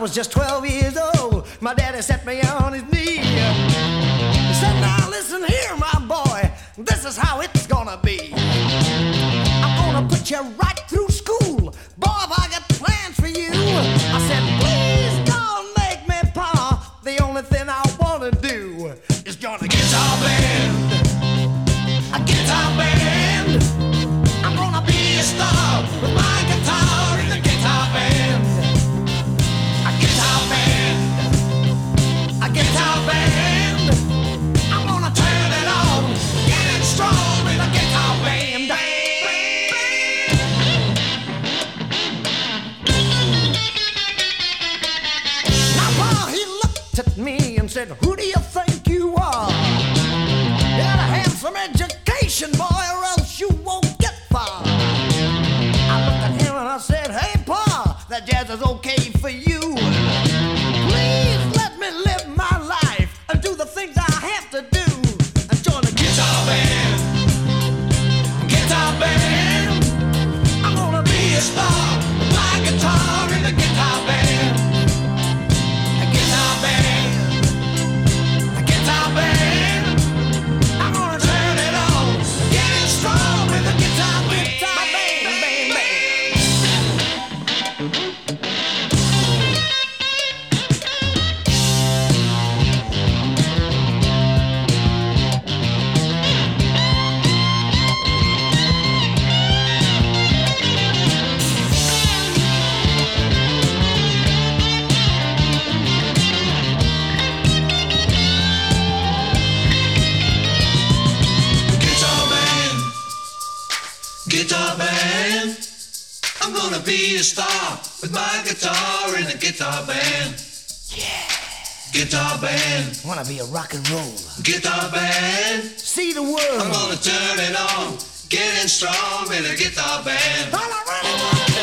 was just 12 years old, my daddy set me on his knee. He said, now listen here, my boy, this is how it's gonna be. I'm gonna put you right through school. Boy, if I got plans for you. I said, please don't make me, Pa. The only thing I wanna do is join a guitar band. A guitar band. I'm gonna be a star with my guitar in the guitar band. A guitar band. A guitar band. I'm gonna turn it on, get it strong with a guitar band. Now, Pa, he looked at me and said, who do you think you are? You gotta have some education, boy, or else you won't get far. I looked at him and I said, hey, Pa, that jazz is okay for you. Please let me live my life and do the things I have to do and join a guitar band. Guitar band. I'm gonna be a star with my guitar in the guitar band. A guitar band. A guitar band. I'm gonna turn it on, get it strong with the guitar band. Bang, bang, bang. Guitar band, guitar band. I'm gonna be a star with my guitar in the guitar band. Yeah, Guitar band, wanna be a rock and roll. guitar band. See the I'm world. gonna turn it on, getting strong with a guitar band. All I really wanna